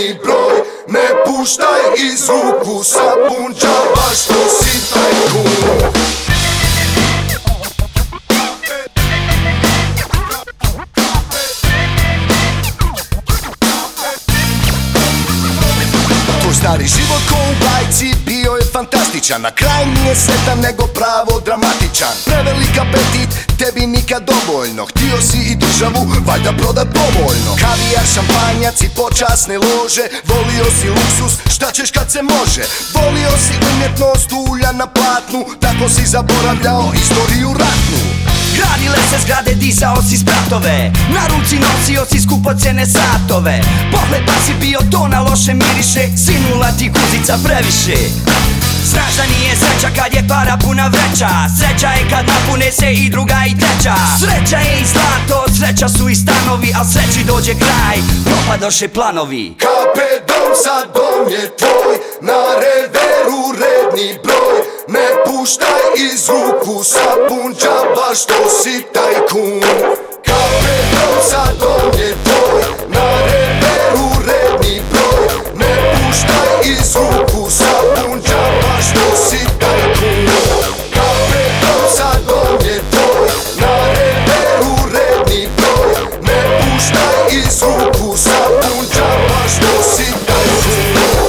redni broj. Ne puštaj iz ruku sapun, džaba što si tajkun. Stari život ko u bajci bio je fantastičan, na kraj nije sretan nego pravo dramatičan. Prevelik apetit, tebi nikad dovoljno, htio si i državu valjda prodat povoljno. Kavijar, šampanjac i počasne lože, volio si luksus, šta ćeš kad se može. Volio si umjetnost ulja na platnu, tako si zaboravljao istoriju ratnu. Gradile se zgrade, dizao si spratove, na ruci nosio si skupocene satove. Pohlepa si bio, to na loše miriše, sinula ti guzica previše. Snažna nije sreća kad je para puna vreća, sreća je kad napune se i druga i treća. Sreća je i zlato, sreća su i stanovi, al sreći dođe kraj, propadoše planovi. Kape dom, sad dom je tvoj, na reveru redni broj. Ne puštaj iz ruku sapun, džaba što si tajkun. Kape dom, sad dom je tvoj, na reveru redni broj. Ne puštaj iz ruku sapun, džaba što si tajkun. Kape dom, sad dom je tvoj, na reveru redni broj. Ne puštaj iz ruku sapun, džaba što si tajkun.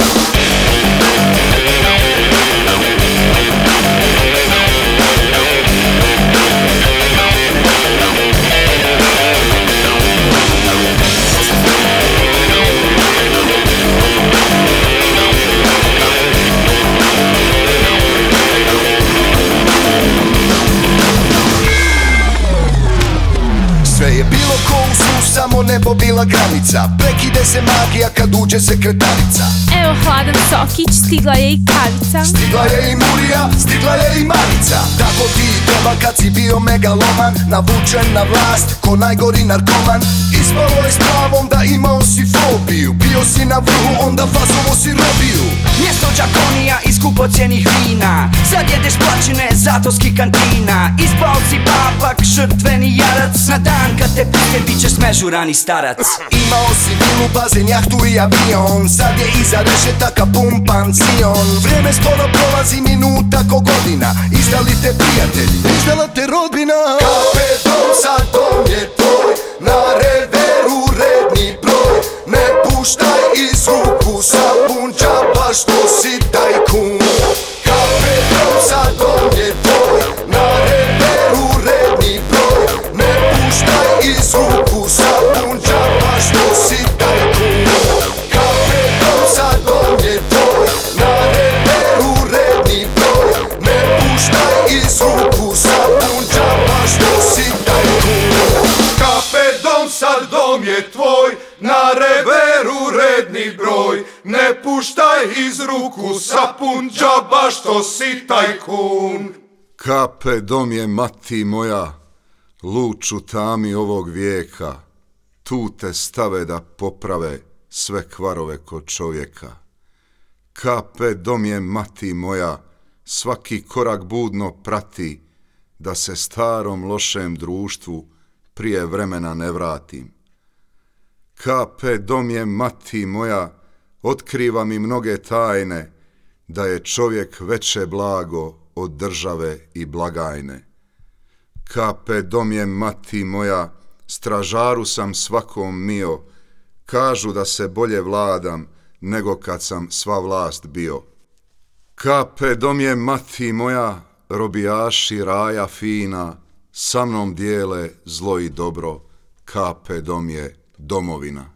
Sve je bilo ko u snu, samo nebo bila granica. Prekide se magija kad uđe sekretarica. Evo hladan sokić, stigla je i kavica. Stigla je i Murija, stigla je i Marica. Tako ti treba kad si bio megaloman, navučen na vlast ko najgori narkoman. Ispalo je s pravom da imao si fobiju, bio si na vrhu, onda fazovo si robiju. Mjesto džakonija i skupocjenih vina, sad jedeš plaćine zatovskih kantina. Ispao si papak, žrtveni jarac, na dan kad te puste bit ćeš smežurani starac. Imao si vilu, bazen, jahtu i avion, sad je iza rešetaka pun pansion. Vrijeme sporo prolazi, minuta ko godina, izdali te prijatelji, izdala te rodbina. Kape dom, sad dom je tvoj, na reveru redni broj. Ne puštaj iz ruku sapun, džaba što si tajkun. Kape dom, sad dom je tvoj, na reveru redni broj. Ne puštaj iz ruku sapun, džaba što si tajkun. Kape dom, sad dom je tvoj, na reveru redni broj. Ne puštaj iz ruku sapun, džaba što si tajkun. Kape dom, sad dom je tvoj, na reveru redni broj. Ne puštaj iz ruku sapun, džaba što si tajkun. Kape dom je mati moja, luč u tami ovog vijeka, tu te stave da poprave sve kvarove kod čovjeka. Kape dom je mati moja, svaki korak budno prati, da se starom lošem društvu prije vremena ne vratim. Kape dom je mati moja, otkriva mi mnoge tajne, da je čovjek veće blago od države i blagajne. Kape dom je mati moja, stražaru sam svakom mio, kažu da se bolje vladam nego kad sam sva vlast bio. Kape dom je mati moja, robijaši raja fina, sa mnom dijele zlo i dobro, kape dom je domovina.